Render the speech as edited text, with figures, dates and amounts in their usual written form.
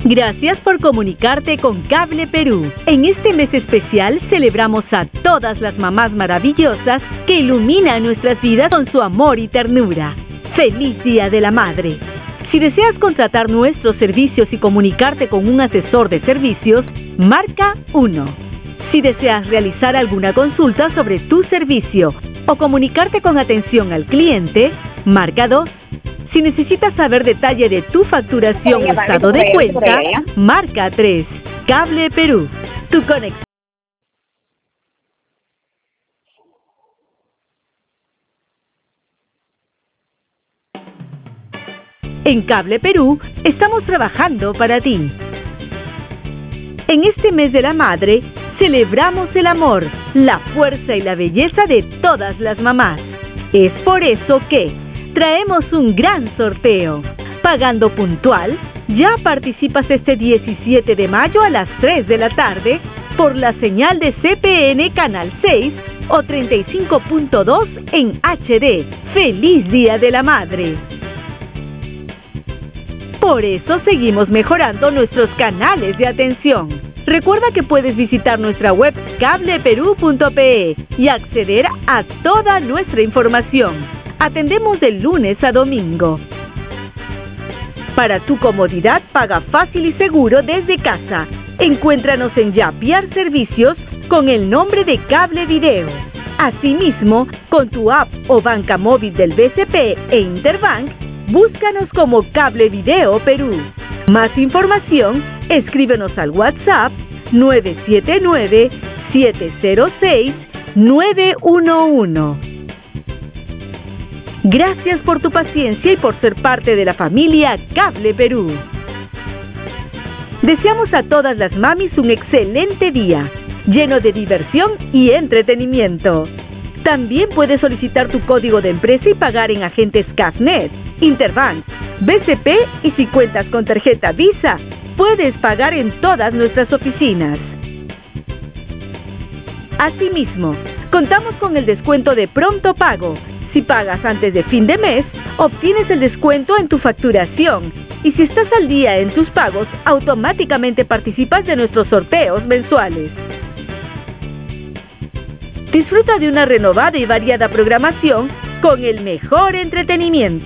Gracias por comunicarte con Cable Perú. En este mes especial celebramos a todas las mamás maravillosas que iluminan nuestras vidas con su amor y ternura. ¡Feliz Día de la Madre! Si deseas contratar nuestros servicios y comunicarte con un asesor de servicios, marca 1. Si deseas realizar alguna consulta sobre tu servicio o comunicarte con atención al cliente, marca 2. Si necesitas saber detalle de tu facturación o estado de cuenta, marca 3. Cable Perú, tu conexión. En Cable Perú estamos trabajando para ti. En este mes de la madre, celebramos el amor, la fuerza y la belleza de todas las mamás. Es por eso que traemos un gran sorteo. Pagando puntual, ya participas este 17 de mayo a las 3 de la tarde por la señal de CPN Canal 6 o 35.2 en HD. ¡Feliz Día de la Madre! Por eso seguimos mejorando nuestros canales de atención. Recuerda que puedes visitar nuestra web cableperú.pe y acceder a toda nuestra información. Atendemos de lunes a domingo. Para tu comodidad, paga fácil y seguro desde casa. Encuéntranos en Yapiar Servicios con el nombre de Cable Video. Asimismo, con tu app o banca móvil del BCP e Interbank, búscanos como Cable Video Perú. Más información, escríbenos al WhatsApp 979-706-911. Gracias por tu paciencia y por ser parte de la familia Cable Perú. Deseamos a todas las mamis un excelente día, lleno de diversión y entretenimiento. También puedes solicitar tu código de empresa y pagar en agentes Cafnet, Interbank, BCP y si cuentas con tarjeta Visa, puedes pagar en todas nuestras oficinas. Asimismo, contamos con el descuento de pronto pago. Si pagas antes de fin de mes, obtienes el descuento en tu facturación. Y si estás al día en tus pagos, automáticamente participas de nuestros sorteos mensuales. Disfruta de una renovada y variada programación con el mejor entretenimiento.